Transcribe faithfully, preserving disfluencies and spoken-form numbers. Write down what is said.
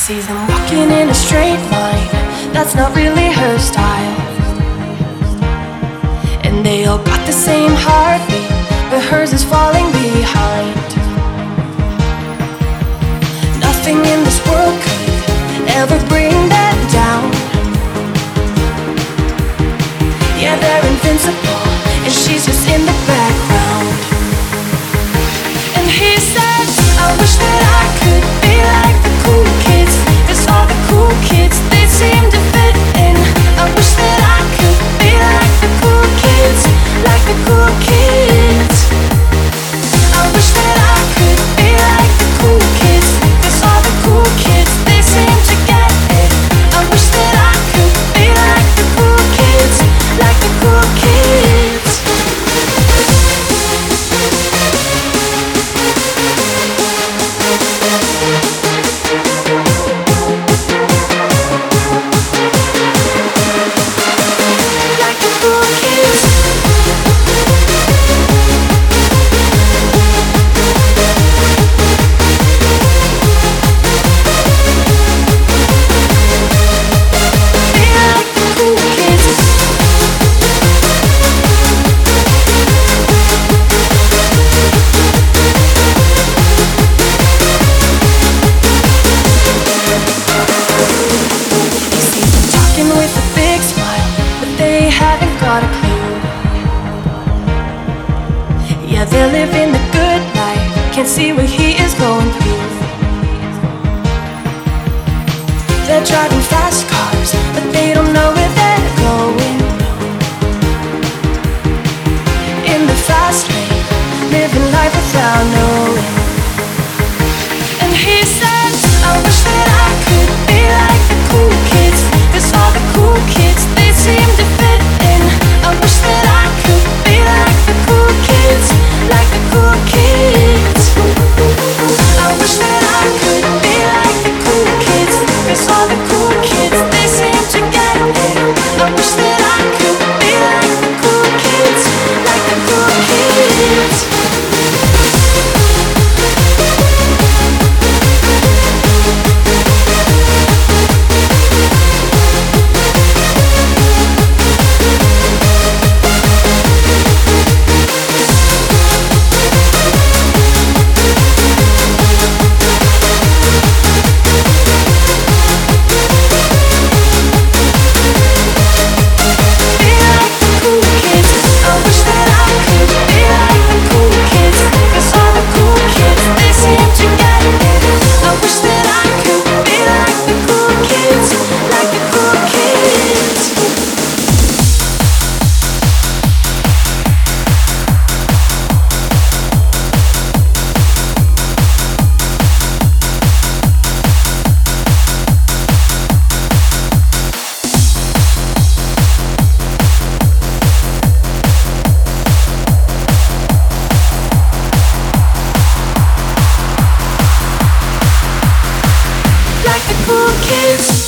sees them walking in a straight line. That's not really her style. And they all got the same heartbeat, but hers is falling behind. Nothing in this world could ever bring them down. Yeah, they're invincible, and she's just in the background. And he says, I wish that I could be like the cool kids, 'cause all the cool kids, they seem to fit in. I wish that I could be like the cool kids, like the cool kids. I wish that I could be like the cool kids, 'cause all the cool kids, they seem to get it. I wish that I could be like the cool kids, like the cool kids. They're living the good life, can't see what he is going through. They're driving fast cars, but they don't know where they're going. In the fast lane, living life without knowing. And he says, I wish that I could be like the cool kids, 'cause all the cool kids, they seem to fit in. I wish that I could be like the cool kids, like the cool kids. I wish that I could be like the cool kids, 'cause all the cool kids, they seem to get it. I wish that I could be like the cool kids, like the cool kids. Like the cool kids.